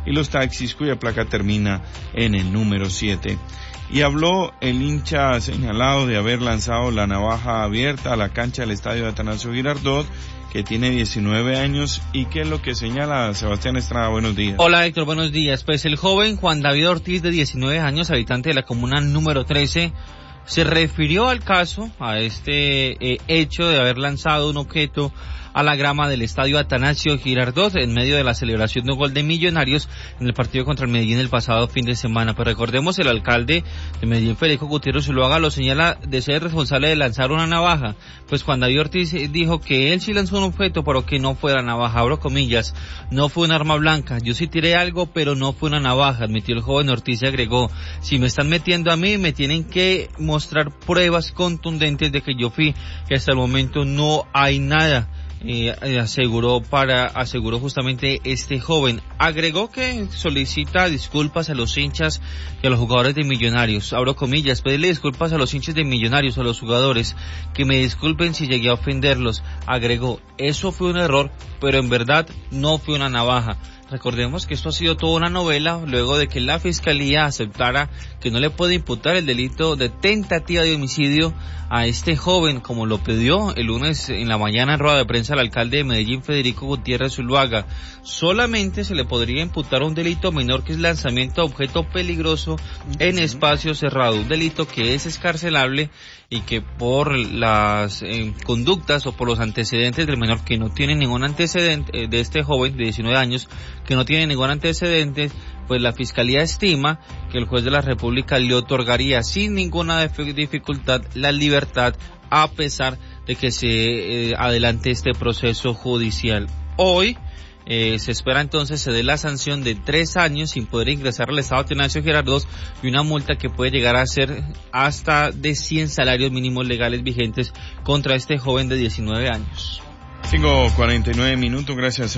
y los taxis cuya placa termina en el número 7. Y habló el hincha señalado de haber lanzado la navaja abierta a la cancha del estadio de Atanasio Girardot, que tiene 19 años, y qué es lo que señala Sebastián Estrada. Buenos días. Hola Héctor, buenos días. Pues el joven Juan David Ortiz, de 19 años, habitante de la comuna número 13, se refirió al caso, a este hecho de haber lanzado un objeto a la grama del estadio Atanasio Girardot en medio de la celebración de un gol de Millonarios en el partido contra el Medellín el pasado fin de semana. Pero recordemos, el alcalde de Medellín, Federico Gutiérrez Zuluaga, lo señala de ser responsable de lanzar una navaja. Pues Juan David Ortiz dijo que él sí lanzó un objeto, pero que no fue la navaja, abro comillas, no fue un arma blanca, yo sí tiré algo, pero no fue una navaja, admitió el joven Ortiz y agregó: si me están metiendo a mí, me tienen que mostrar pruebas contundentes de que yo fui, que hasta el momento no hay nada. Aseguró justamente este joven. Agregó que solicita disculpas a los hinchas y a los jugadores de Millonarios, abro comillas, pedirle disculpas a los hinchas de Millonarios, a los jugadores, que me disculpen si llegué a ofenderlos. Agregó: eso fue un error, pero en verdad no fue una navaja. Recordemos que esto ha sido toda una novela luego de que la fiscalía aceptara que no le puede imputar el delito de tentativa de homicidio a este joven, como lo pidió el lunes en la mañana en rueda de prensa el alcalde de Medellín, Federico Gutiérrez Zuluaga. Solamente se le podría imputar un delito menor, que es lanzamiento de objeto peligroso en espacio cerrado, un delito que es excarcelable y que por las conductas o por los antecedentes del menor, que no tiene ningún antecedente, de este joven de 19 años, que no tiene ningún antecedente, pues la fiscalía estima que el juez de la República le otorgaría sin ninguna dificultad la libertad, a pesar de que se adelante este proceso judicial. Hoy se espera entonces se dé la sanción de 3 años sin poder ingresar al estado Atanasio Girardot y una multa que puede llegar a ser hasta de 100 salarios mínimos legales vigentes contra este joven de 19 años. 5:49, gracias.